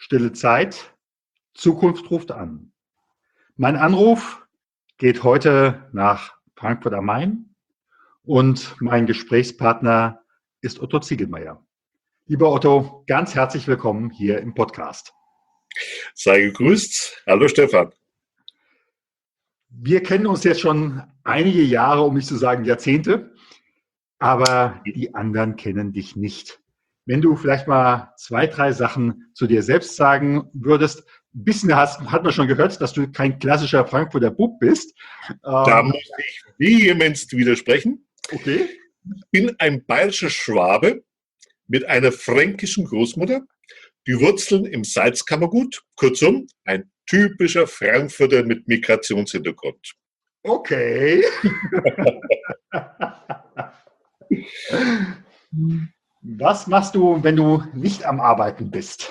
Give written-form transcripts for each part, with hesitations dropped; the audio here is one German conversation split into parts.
Stille Zeit, Zukunft ruft an. Mein Anruf geht heute nach Frankfurt am Main und mein Gesprächspartner ist Otto Ziegelmeier. Lieber Otto, ganz herzlich willkommen hier im Podcast. Sei gegrüßt. Hallo Stefan. Wir kennen uns jetzt schon einige Jahre, um nicht zu sagen Jahrzehnte, aber die anderen kennen dich nicht. Wenn du vielleicht mal 2, 3 Sachen zu dir selbst sagen würdest. Ein bisschen hat man schon gehört, dass du kein klassischer Frankfurter Bub bist. Da muss ich vehement widersprechen. Okay. Ich bin ein bayerischer Schwabe mit einer fränkischen Großmutter, die Wurzeln im Salzkammergut, kurzum ein typischer Frankfurter mit Migrationshintergrund. Okay. Was machst du, wenn du nicht am Arbeiten bist?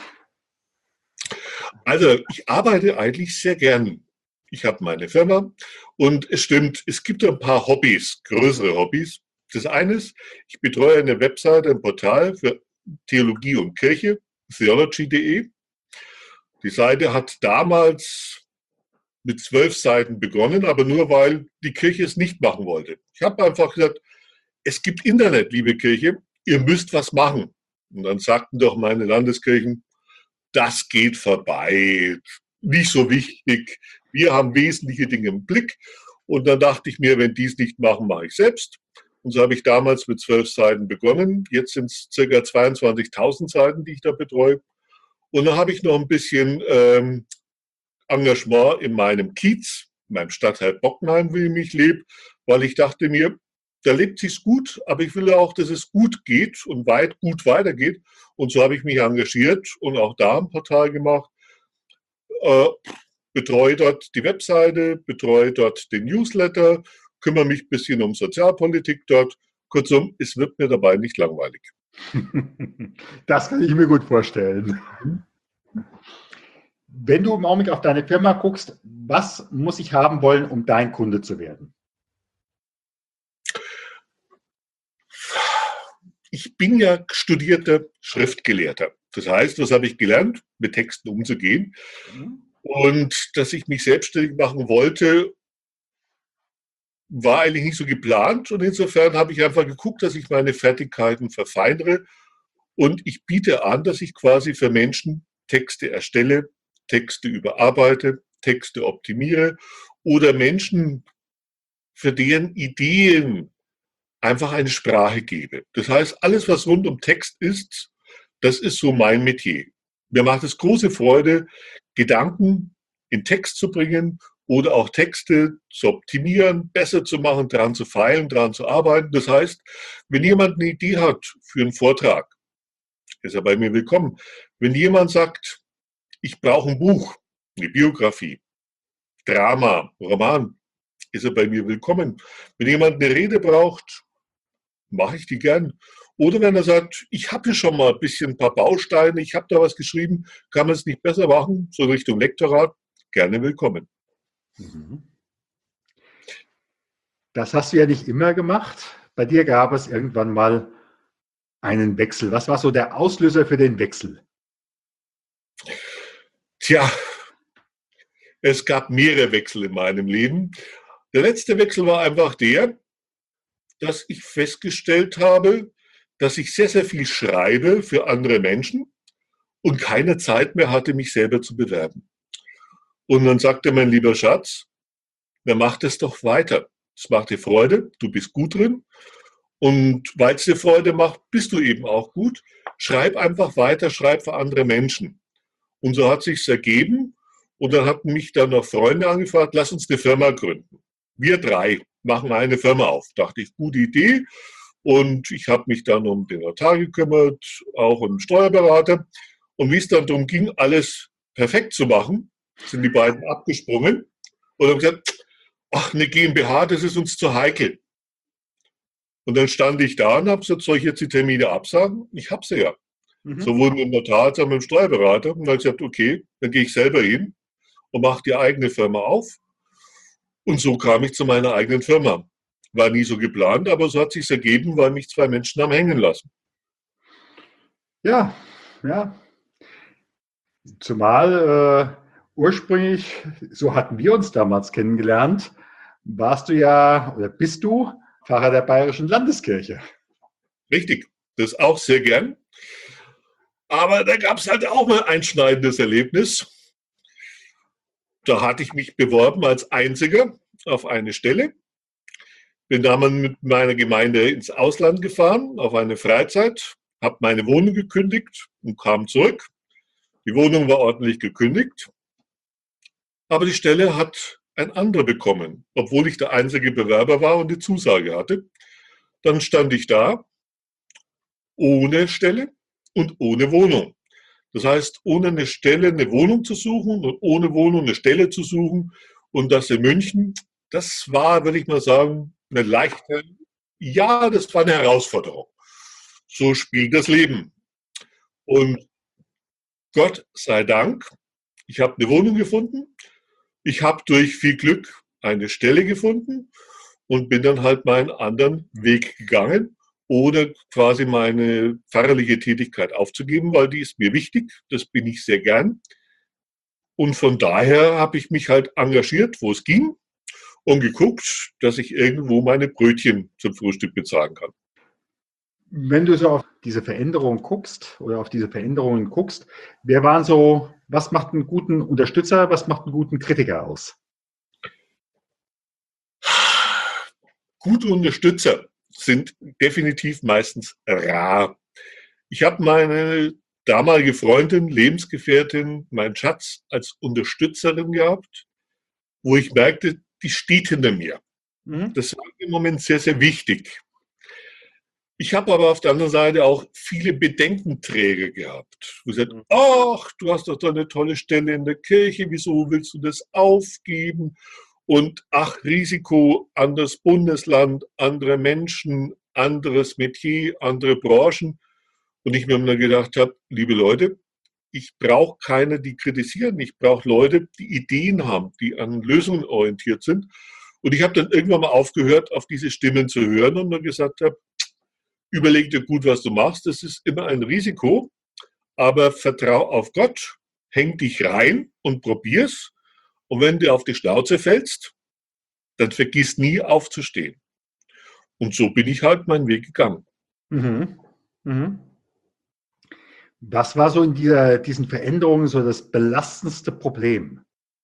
Also, ich arbeite eigentlich sehr gern. Ich habe meine Firma und es stimmt, es gibt ein paar Hobbys, größere Hobbys. Das eine ist, ich betreue eine Webseite, ein Portal für Theologie und Kirche, theology.de. Die Seite hat damals mit 12 Seiten begonnen, aber nur weil die Kirche es nicht machen wollte. Ich habe einfach gesagt, es gibt Internet, liebe Kirche, ihr müsst was machen. Und dann sagten doch meine Landeskirchen, das geht vorbei, nicht so wichtig, wir haben wesentliche Dinge im Blick. Und dann dachte ich mir, wenn die es nicht machen, mache ich selbst. Und so habe ich damals mit 12 Seiten begonnen. Jetzt sind es ca. 22.000 Seiten, die ich da betreue. Und dann habe ich noch ein bisschen Engagement in meinem Kiez, in meinem Stadtteil Bockenheim, wie ich lebe, weil ich dachte mir, da lebt sich's gut, aber ich will ja auch, dass es gut geht und gut weitergeht. Und so habe ich mich engagiert und auch da ein Portal gemacht, betreue dort die Webseite, betreue dort den Newsletter, kümmere mich ein bisschen um Sozialpolitik dort. Kurzum, es wird mir dabei nicht langweilig. Das kann ich mir gut vorstellen. Wenn du im Augenblick auf deine Firma guckst, was muss ich haben wollen, um dein Kunde zu werden? Ich bin ja studierter Schriftgelehrter. Das heißt, was habe ich gelernt? Mit Texten umzugehen. Und dass ich mich selbstständig machen wollte, war eigentlich nicht so geplant. Und insofern habe ich einfach geguckt, dass ich meine Fertigkeiten verfeinere. Und ich biete an, dass ich quasi für Menschen Texte erstelle, Texte überarbeite, Texte optimiere oder Menschen für deren Ideen einfach eine Sprache gebe. Das heißt, alles, was rund um Text ist, das ist so mein Metier. Mir macht es große Freude, Gedanken in Text zu bringen oder auch Texte zu optimieren, besser zu machen, daran zu feilen, daran zu arbeiten. Das heißt, wenn jemand eine Idee hat für einen Vortrag, ist er bei mir willkommen. Wenn jemand sagt, ich brauche ein Buch, eine Biografie, Drama, Roman, ist er bei mir willkommen. Wenn jemand eine Rede braucht, mache ich die gern. Oder wenn er sagt, ich habe hier schon mal ein paar Bausteine, ich habe da was geschrieben, kann man es nicht besser machen, so Richtung Lektorat, gerne willkommen. Das hast du ja nicht immer gemacht. Bei dir gab es irgendwann mal einen Wechsel. Was war so der Auslöser für den Wechsel? Tja, es gab mehrere Wechsel in meinem Leben. Der letzte Wechsel war einfach der, dass ich festgestellt habe, dass ich sehr, sehr viel schreibe für andere Menschen und keine Zeit mehr hatte, mich selber zu bewerben. Und dann sagte mein lieber Schatz, wer macht es doch weiter? Es macht dir Freude, du bist gut drin. Und weil es dir Freude macht, bist du eben auch gut. Schreib einfach weiter, schreib für andere Menschen. Und so hat sich's ergeben. Und dann hatten mich dann noch Freunde angefragt, lass uns eine Firma gründen. Wir 3 machen eine Firma auf. Dachte ich, gute Idee. Und ich habe mich dann um den Notar gekümmert, auch um den Steuerberater. Und wie es dann darum ging, alles perfekt zu machen, sind die beiden abgesprungen und haben gesagt, ach, eine GmbH, das ist uns zu heikel. Und dann stand ich da und habe gesagt, soll ich jetzt die Termine absagen? Ich habe sie ja. Sowohl mit dem Notar als auch mit dem Steuerberater. Und dann habe ich gesagt, okay, dann gehe ich selber hin und mache die eigene Firma auf. Und so kam ich zu meiner eigenen Firma. War nie so geplant, aber so hat es sich ergeben, weil mich 2 Menschen haben hängen lassen. Ja, ja. Zumal ursprünglich, so hatten wir uns damals kennengelernt, warst du ja oder bist du Pfarrer der Bayerischen Landeskirche. Richtig, das auch sehr gern. Aber da gab es halt auch mal ein einschneidendes Erlebnis. Da hatte ich mich beworben als Einziger auf eine Stelle. Bin damals mit meiner Gemeinde ins Ausland gefahren, auf eine Freizeit, habe meine Wohnung gekündigt und kam zurück. Die Wohnung war ordentlich gekündigt, aber die Stelle hat ein anderer bekommen, obwohl ich der einzige Bewerber war und die Zusage hatte. Dann stand ich da, ohne Stelle und ohne Wohnung. Das heißt, ohne eine Stelle eine Wohnung zu suchen und ohne Wohnung eine Stelle zu suchen und das in München, das war, würde ich mal sagen, eine leichte, ja, das war eine Herausforderung. So spielt das Leben. Und Gott sei Dank, ich habe eine Wohnung gefunden, ich habe durch viel Glück eine Stelle gefunden und bin dann halt meinen anderen Weg gegangen, ohne quasi meine pfarrerliche Tätigkeit aufzugeben, weil die ist mir wichtig, das bin ich sehr gern. Und von daher habe ich mich halt engagiert, wo es ging und geguckt, dass ich irgendwo meine Brötchen zum Frühstück bezahlen kann. Wenn du so auf diese Veränderung guckst oder auf diese Veränderungen guckst, wer waren so, was macht einen guten Unterstützer, was macht einen guten Kritiker aus? Gute Unterstützer sind definitiv meistens rar. Ich habe meine damalige Freundin, Lebensgefährtin, meinen Schatz als Unterstützerin gehabt, wo ich merkte, die steht hinter mir. Mhm. Das war im Moment sehr, sehr wichtig. Ich habe aber auf der anderen Seite auch viele Bedenkenträger gehabt. Wo gesagt, ach, du hast doch so eine tolle Stelle in der Kirche, wieso willst du das aufgeben? Und ach, Risiko, anderes Bundesland, andere Menschen, anderes Metier, andere Branchen. Und ich mir immer gedacht habe, liebe Leute, ich brauche keine, die kritisieren. Ich brauche Leute, die Ideen haben, die an Lösungen orientiert sind. Und ich habe dann irgendwann mal aufgehört, auf diese Stimmen zu hören und dann gesagt habe, überleg dir gut, was du machst. Das ist immer ein Risiko, aber vertrau auf Gott, häng dich rein und probier's. Und wenn du auf die Schnauze fällst, dann vergiss nie aufzustehen. Und so bin ich halt meinen Weg gegangen. Mhm. Mhm. Was war so in diesen Veränderungen so das belastendste Problem?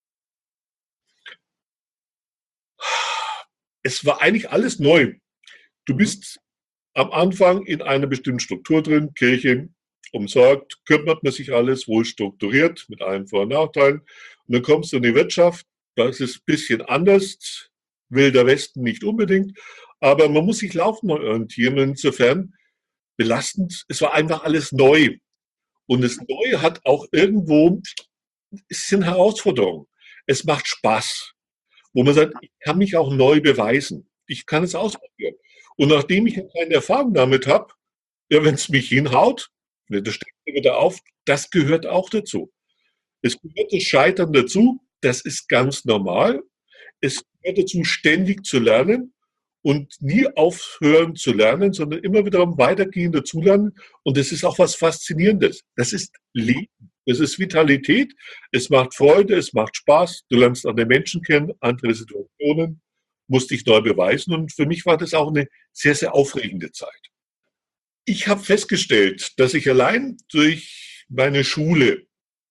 Es war eigentlich alles neu. Du Mhm. bist am Anfang in einer bestimmten Struktur drin, Kirche umsorgt, kümmert man sich alles wohl strukturiert mit allen Vor- und Nachteilen. Und dann kommst du in die Wirtschaft, da ist es ein bisschen anders, Wilder Westen nicht unbedingt, aber man muss sich laufend neu orientieren. Und insofern belastend, es war einfach alles neu. Und das Neue hat auch irgendwo, es sind Herausforderungen. Es macht Spaß, wo man sagt, ich kann mich auch neu beweisen. Ich kann es ausprobieren. Und nachdem ich keine Erfahrung damit habe, ja, wenn es mich hinhaut, das steht mir wieder auf, das gehört auch dazu. Es gehört das Scheitern dazu, das ist ganz normal. Es gehört dazu, ständig zu lernen und nie aufhören zu lernen, sondern immer wieder am Weitergehen dazulernen. Und das ist auch was Faszinierendes. Das ist Leben, das ist Vitalität, es macht Freude, es macht Spaß, du lernst andere Menschen kennen, andere Situationen, musst dich neu beweisen. Und für mich war das auch eine sehr, sehr aufregende Zeit. Ich habe festgestellt, dass ich allein durch meine Schule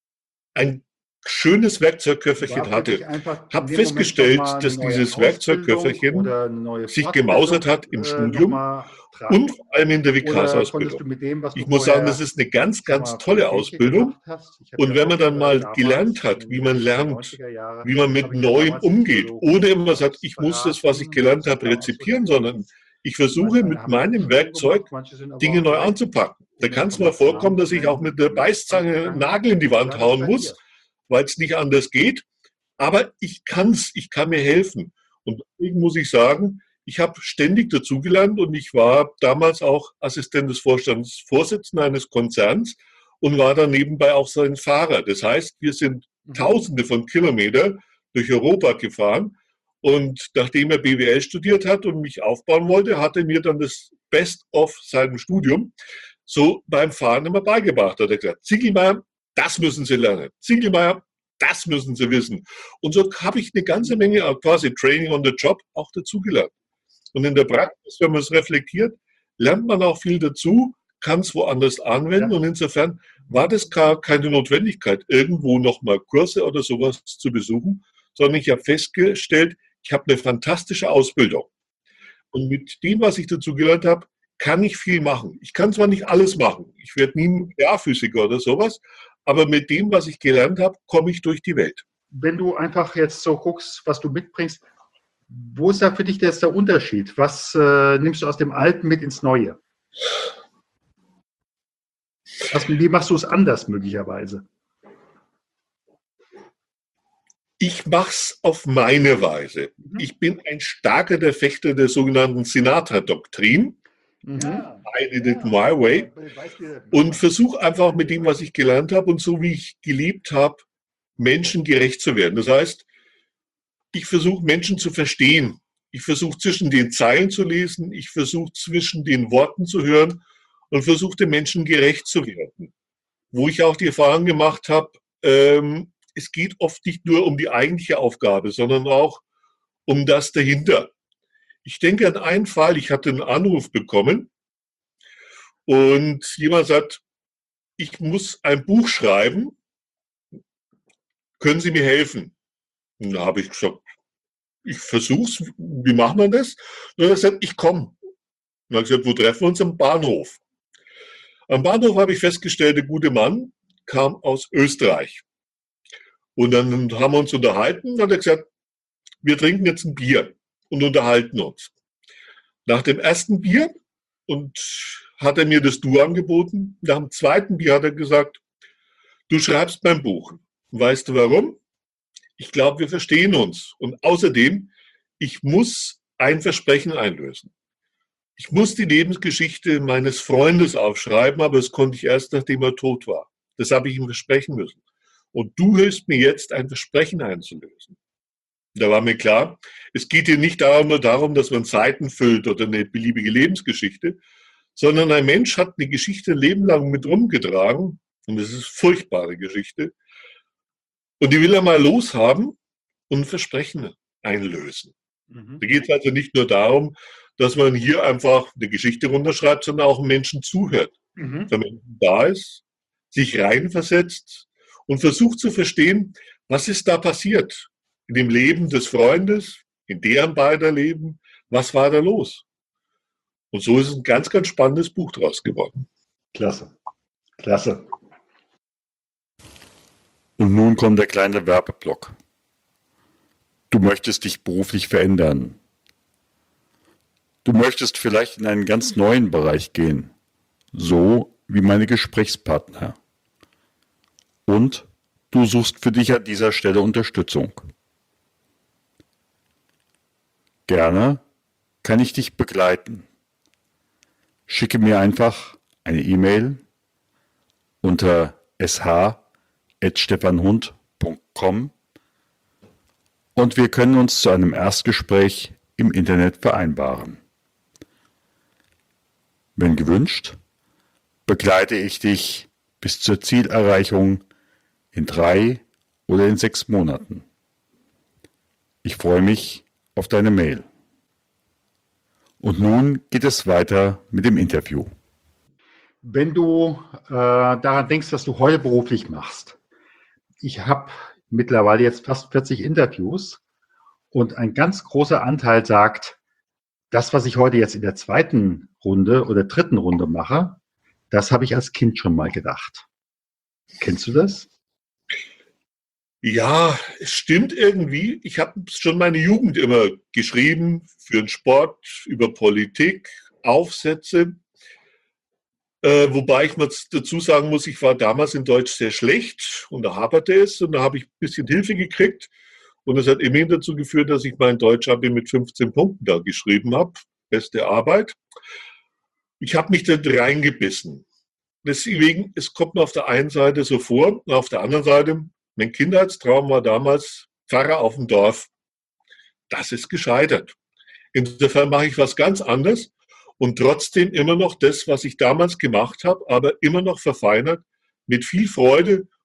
ein schönes Werkzeugköfferchen War für dich hatte. einfach in Habe dem Moment nochmal festgestellt, eine dass neue dieses Ausbildung Werkzeugköfferchen oder eine neue sich gemausert Fortbildung hat im Studium nochmal und tragen? vor allem in der Oder konntest du Vikarsausbildung. mit dem, was du Ich muss sagen, das vorher, ist eine ganz, ich sag ganz mal, für die tolle Kirche Ausbildung. gemacht hast? Ich habe Und ja wenn man auch dann mal gelernt damals hat, in den 70er, lernt, 90er Jahre, wie man mit habe ich ja Neuem damals die umgeht, ohne Theologie immer sagt, ich muss das, was ich beraten. gelernt Das habe, war auch so rezipieren, der Weg. sondern ich versuche Manche mit haben meinem Ausbildung gemacht, Werkzeug manche sind aber Dinge auch neu direkt, anzupacken. Da um kann es mal jetzt einen Namen vorkommen, zu dass ich auch nennen, mit der in die Ausbildung Beißzange einen gegangen. Nagel in die Wie Wand war das hauen bei muss, dir? weil es nicht anders geht. Aber ich kann's, ich kann mir helfen. Und deswegen muss ich sagen, ich habe ständig dazugelernt und ich war damals auch Assistent des Vorstandsvorsitzenden eines Konzerns und war dann nebenbei auch sein Fahrer. Das heißt, wir sind Mhm. Tausende von Kilometern durch Europa gefahren. Und nachdem er BWL studiert hat und mich aufbauen wollte, hat er mir dann das Best of seinem Studium so beim Fahren immer beigebracht. Hat er gesagt, Ziegelmann, das müssen Sie lernen. Ziegelmeier, das müssen Sie wissen. Und so habe ich eine ganze Menge quasi Training on the Job auch dazugelernt. Und in der Praxis, wenn man es reflektiert, lernt man auch viel dazu, kann es woanders anwenden. Ja. Und insofern war das gar keine Notwendigkeit, irgendwo nochmal Kurse oder sowas zu besuchen, sondern ich habe festgestellt, ich habe eine fantastische Ausbildung. Und mit dem, was ich dazu gelernt habe, kann ich viel machen. Ich kann zwar nicht alles machen, ich werde nie Nuklearphysiker oder sowas, aber mit dem, was ich gelernt habe, komme ich durch die Welt. Wenn du einfach jetzt so guckst, was du mitbringst, wo ist da für dich jetzt der Unterschied? Was nimmst du aus dem Alten mit ins Neue? Wie machst du es anders möglicherweise? Ich mache es auf meine Weise. Ich bin ein starker Verfechter der sogenannten Sinatra-Doktrin. I did it my way. Und versuche einfach mit dem, was ich gelernt habe und so wie ich gelebt habe, Menschen gerecht zu werden. Das heißt, ich versuche Menschen zu verstehen. Ich versuche zwischen den Zeilen zu lesen. Ich versuche zwischen den Worten zu hören und versuche den Menschen gerecht zu werden. Wo ich auch die Erfahrung gemacht habe, es geht oft nicht nur um die eigentliche Aufgabe, sondern auch um das dahinter. Ich denke an einen Fall, ich hatte einen Anruf bekommen und jemand sagt, ich muss ein Buch schreiben, können Sie mir helfen? Und da habe ich gesagt, ich versuche es, wie macht man das? Und er hat gesagt, ich komme. Und er hat gesagt, wo treffen wir uns? Am Bahnhof. Am Bahnhof habe ich festgestellt, der gute Mann kam aus Österreich. Und dann haben wir uns unterhalten und hat er gesagt, wir trinken jetzt ein Bier und unterhalten uns. Nach dem ersten Bier hat er mir das Du angeboten. Nach dem zweiten Bier hat er gesagt, du schreibst mein Buch. Weißt du warum? Ich glaube, wir verstehen uns. Und außerdem, ich muss ein Versprechen einlösen. Ich muss die Lebensgeschichte meines Freundes aufschreiben, aber das konnte ich erst, nachdem er tot war. Das habe ich ihm versprechen müssen. Und du hilfst mir jetzt, ein Versprechen einzulösen. Da war mir klar, es geht hier nicht nur darum, dass man Seiten füllt oder eine beliebige Lebensgeschichte, sondern ein Mensch hat eine Geschichte ein Leben lang mit rumgetragen und das ist eine furchtbare Geschichte. Und die will er mal loshaben und ein Versprechen einlösen. Da geht es also nicht nur darum, dass man hier einfach eine Geschichte runterschreibt, sondern auch Menschen zuhört. Der Mensch da ist, sich reinversetzt und versucht zu verstehen, was ist da passiert in dem Leben des Freundes, in deren beider Leben, was war da los? Und so ist ein ganz, ganz spannendes Buch draus geworden. Klasse, klasse. Und nun kommt der kleine Werbeblock. Du möchtest dich beruflich verändern. Du möchtest vielleicht in einen ganz neuen Bereich gehen, so wie meine Gesprächspartner. Und du suchst für dich an dieser Stelle Unterstützung. Gerne kann ich dich begleiten. Schicke mir einfach eine E-Mail unter sh@stefanhund.com und wir können uns zu einem Erstgespräch im Internet vereinbaren. Wenn gewünscht, begleite ich dich bis zur Zielerreichung in 3 oder in 6 Monaten. Ich freue mich auf deine Mail. Und nun geht es weiter mit dem Interview. Wenn du daran denkst, was du heute beruflich machst. Ich habe mittlerweile jetzt fast 40 Interviews und ein ganz großer Anteil sagt, das, was ich heute jetzt in der 2. Runde oder 3. Runde mache, das habe ich als Kind schon mal gedacht. Kennst du das? Ja, es stimmt irgendwie. Ich habe schon meine Jugend immer geschrieben für den Sport, über Politik, Aufsätze. Wobei ich mal dazu sagen muss, ich war damals in Deutsch sehr schlecht und da haperte es und da habe ich ein bisschen Hilfe gekriegt und das hat immerhin dazu geführt, dass ich mein Deutsch-Abi mit 15 Punkten da geschrieben habe. Beste Arbeit. Ich habe mich da reingebissen. Deswegen, es kommt mir auf der einen Seite so vor, und auf der anderen Seite, mein Kindheitstraum war damals Pfarrer auf dem Dorf. Das ist gescheitert. Insofern mache ich was ganz anderes. Und trotzdem immer noch das, was ich damals gemacht habe, aber immer noch verfeinert, mit viel Freude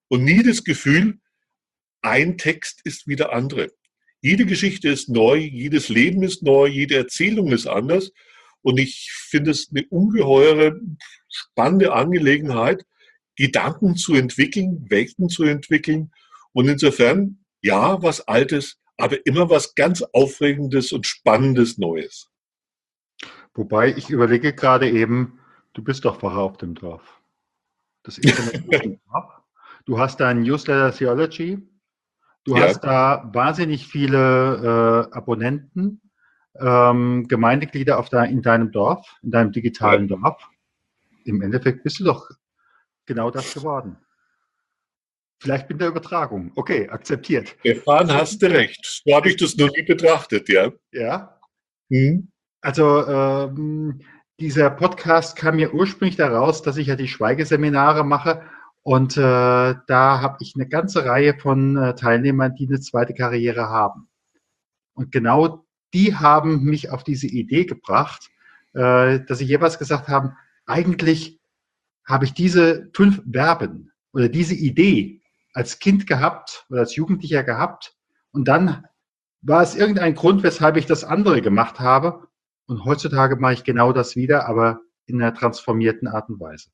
und nie das Gefühl, ein Text ist wie der andere. Jede Geschichte ist neu, jedes Leben ist neu, jede Erzählung ist anders. Und ich finde es eine ungeheure, spannende Angelegenheit, Gedanken zu entwickeln, Welten zu entwickeln. Und insofern, ja, was Altes, aber immer was ganz Aufregendes und Spannendes Neues. Wobei ich überlege gerade eben, du bist doch Pfarrer auf dem Dorf. Das Internet ist ein Dorf. Du hast da ein Newsletter Theology. Du Ja, hast da wahnsinnig viele Abonnenten, Gemeindeglieder in deinem Dorf, in deinem ja. digitalen Dorf. Im Endeffekt bist du doch genau das geworden. Vielleicht mit der Übertragung. Okay, akzeptiert. Stefan, hast du recht. So habe ich das noch nie betrachtet, ja. Ja, Hm. also dieser Podcast kam mir ursprünglich daraus, dass ich ja die Schweigeseminare mache und da habe ich eine ganze Reihe von Teilnehmern, die eine zweite Karriere haben. Und genau die haben mich auf diese Idee gebracht, dass sie jeweils gesagt haben, eigentlich habe ich diese 5 Verben oder diese Idee als Kind gehabt oder als Jugendlicher gehabt und dann war es irgendein Grund, weshalb ich das andere gemacht habe und heutzutage mache ich genau das wieder, aber in einer transformierten Art und Weise.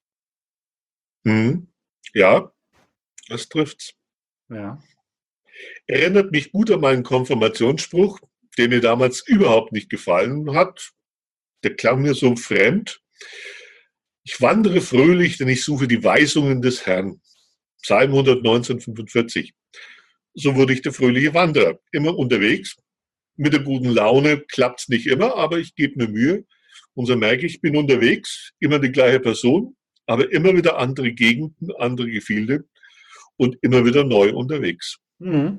Hm. Ja, das trifft's. Ja. Erinnert mich gut an meinen Konfirmationsspruch, der mir damals überhaupt nicht gefallen hat. Der klang mir so fremd. Ich wandere fröhlich, denn ich suche die Weisungen des Herrn. Psalm 119, 45. So wurde ich der fröhliche Wanderer. Immer unterwegs. Mit der guten Laune klappt es nicht immer, aber ich gebe mir Mühe. Und so merke ich, ich bin unterwegs, immer die gleiche Person, aber immer wieder andere Gegenden, andere Gefilde und immer wieder neu unterwegs. Mhm.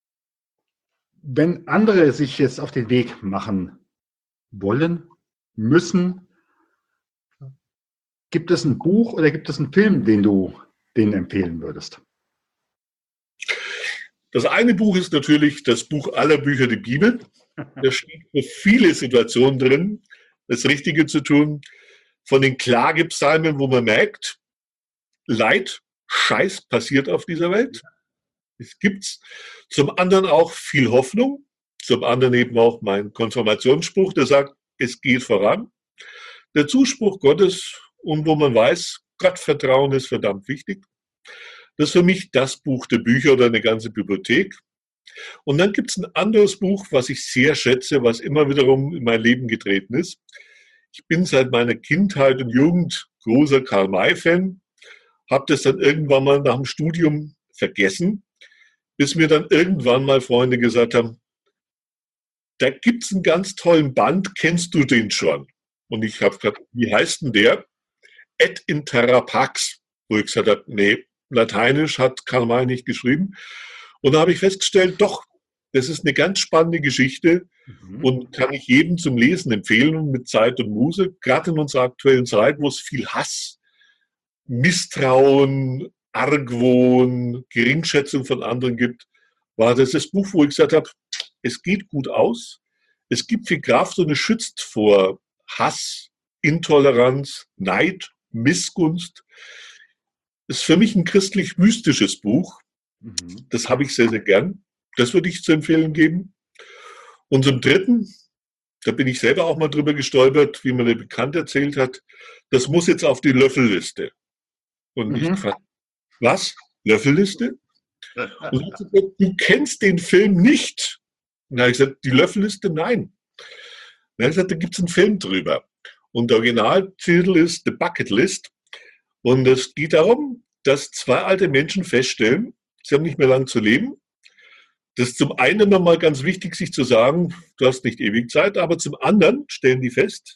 Wenn andere sich jetzt auf den Weg machen wollen, müssen, gibt es ein Buch oder gibt es einen Film, den du denen empfehlen würdest? Das eine Buch ist natürlich das Buch aller Bücher, die Bibel. Da steht für viele Situationen drin, das Richtige zu tun. Von den Klagepsalmen, wo man merkt, Leid, Scheiß passiert auf dieser Welt. Es gibt's. Zum anderen auch viel Hoffnung. Zum anderen eben auch mein Konfirmationsspruch, der sagt, es geht voran. Der Zuspruch Gottes und wo man weiß, Gottvertrauen ist verdammt wichtig. Das ist für mich das Buch der Bücher oder eine ganze Bibliothek. Und dann gibt es ein anderes Buch, was ich sehr schätze, was immer wiederum in mein Leben getreten ist. Ich bin seit meiner Kindheit und Jugend großer Karl-May-Fan, habe das dann irgendwann mal nach dem Studium vergessen, bis mir dann irgendwann mal Freunde gesagt haben, da gibt es einen ganz tollen Band, kennst du den schon? Und ich habe gesagt, wie heißt denn der? Et in terra pax. Wo ich gesagt habe, nee, Lateinisch hat Karl May nicht geschrieben. Und da habe ich festgestellt, doch, das ist eine ganz spannende Geschichte und kann ich jedem zum Lesen empfehlen mit Zeit und Muße, gerade in unserer aktuellen Zeit, wo es viel Hass, Misstrauen, Argwohn, Geringschätzung von anderen gibt, war das Buch, wo ich gesagt habe, es geht gut aus, es gibt viel Kraft und es schützt vor Hass, Intoleranz, Neid, Missgunst. Es ist für mich ein christlich-mystisches Buch. Das habe ich sehr, sehr gern. Das würde ich zu empfehlen geben. Und zum Dritten, da bin ich selber auch mal drüber gestolpert, wie mir der Bekannte erzählt hat, das muss jetzt auf die Löffelliste. Und ich gefragt, was? Löffelliste? Und er hat gesagt, du kennst den Film nicht. Und da habe ich gesagt, die Löffelliste, nein. Und er hat gesagt, da gibt es einen Film drüber. Und der Originaltitel ist The Bucket List. Und es geht darum, dass 2 alte Menschen feststellen, sie haben nicht mehr lang zu leben. Das ist zum einen immer mal ganz wichtig, sich zu sagen, du hast nicht ewig Zeit, aber zum anderen stellen die fest,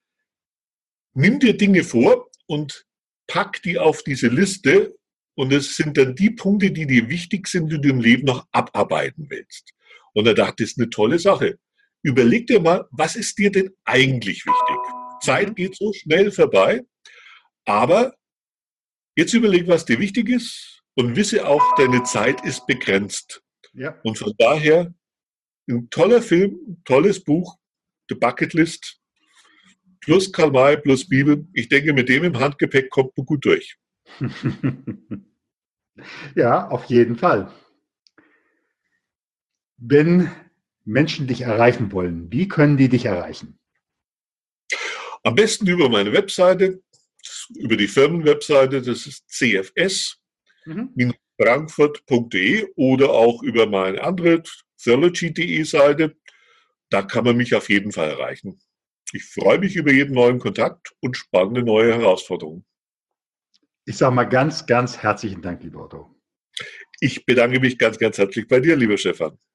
nimm dir Dinge vor und pack die auf diese Liste und es sind dann die Punkte, die dir wichtig sind, die du im Leben noch abarbeiten willst. Und er dachte, das ist eine tolle Sache. Überleg dir mal, was ist dir denn eigentlich wichtig? Zeit geht so schnell vorbei, aber jetzt überleg, was dir wichtig ist und wisse auch, deine Zeit ist begrenzt. Ja. Und von daher ein toller Film, ein tolles Buch, The Bucket List, plus Karl May, plus Bibel. Ich denke, mit dem im Handgepäck kommt man gut durch. Ja, auf jeden Fall. Wenn Menschen dich erreichen wollen, wie können die dich erreichen? Am besten über meine Webseite, über die Firmenwebseite, das ist Mhm. cfs-frankfurt.de oder auch über meine andere theology.de Seite. Da kann man mich auf jeden Fall erreichen. Ich freue mich über jeden neuen Kontakt und spannende neue Herausforderungen. Ich sage mal ganz, ganz herzlichen Dank, lieber Otto. Ich bedanke mich ganz, ganz herzlich bei dir, lieber Stefan.